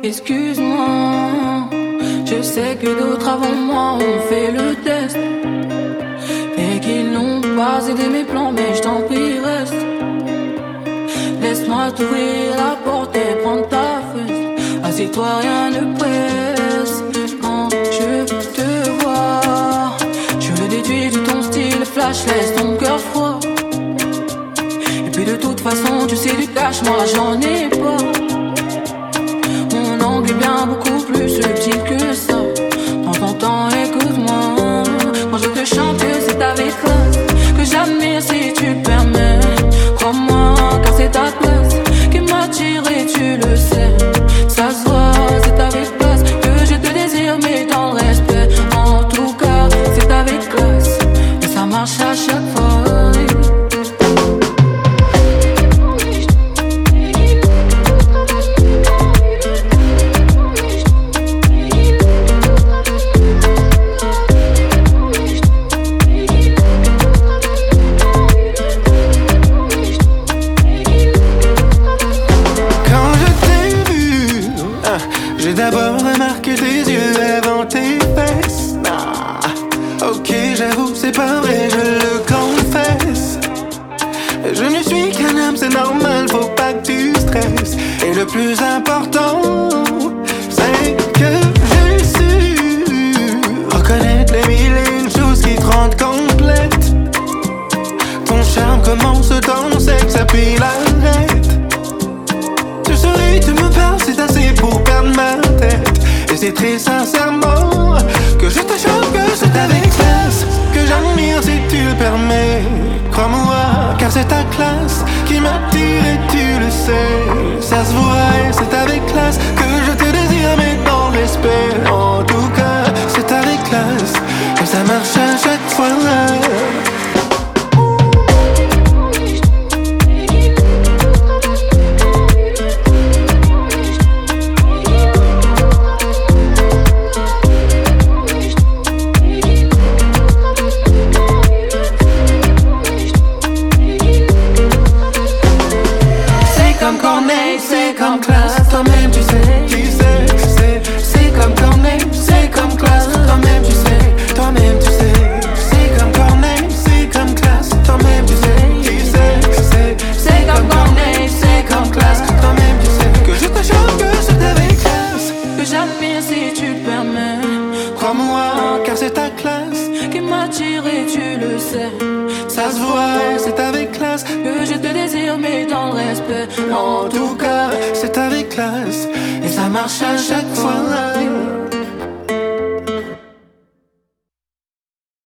Excuse-moi, je sais que d'autres avant moi ont fait le test et qu'ils n'ont pas aidé mes plans, mais je t'en prie reste. Laisse-moi t'ouvrir la porte et prendre ta fesse. Assieds-toi, rien ne presse. Quand je te vois, je le déduis de ton style flash, laisse ton cœur froid. Et puis de toute façon, tu sais du cash, moi j'en ai pas. Mon angle est bien beaucoup plus subtil que ça. Dans ton temps, écoute-moi. Quand je te chante, c'est avec classe que j'admire si tu le permets. Crois-moi, car c'est ta classe qui m'attire et tu le sais. Ça se voit, c'est avec classe que je te désire, mais dans le respect. En tout cas, c'est avec classe et ça marche à chaque fois. J'ai d'abord remarqué tes yeux avant tes fesses. Ok, j'avoue, c'est pas vrai, je le confesse. Je ne suis qu'un homme, c'est normal, faut pas que tu stresses. Et le plus important, c'est que j'ai su reconnaître les mille et une choses qui te rendent complète. Ton charme commence dans ton sexe, puis l'arrête. Tu souris, tu me parles, c'est assez pour perdre ma tête. Et c'est très sincèrement que je te chante, que c'est avec classe que j'admire si tu le permets. Crois-moi, car c'est ta classe qui m'attire et tu le sais. Ça se voit et c'est avec classe que je te désire, mais dans le respect. En tout cas, c'est avec classe que ça marche à chaque fois. C'est comme classe, toi-même tu sais, c'est comme Corneille, c'est comme classe, toi-même tu sais, c'est comme Corneille, c'est comme classe, toi-même tu sais, c'est comme Corneille, c'est comme classe, toi-même tu sais, que je te chante, que c'est avec classe, Que j'admire si tu le permets. crois-moi, car c'est ta classe Qui m'attire et tu le sais. ça se voit, c'est avec classe, Que je te désire, mais dans le respect. en tout cas, c'est avec classe, et ça marche à chaque fois.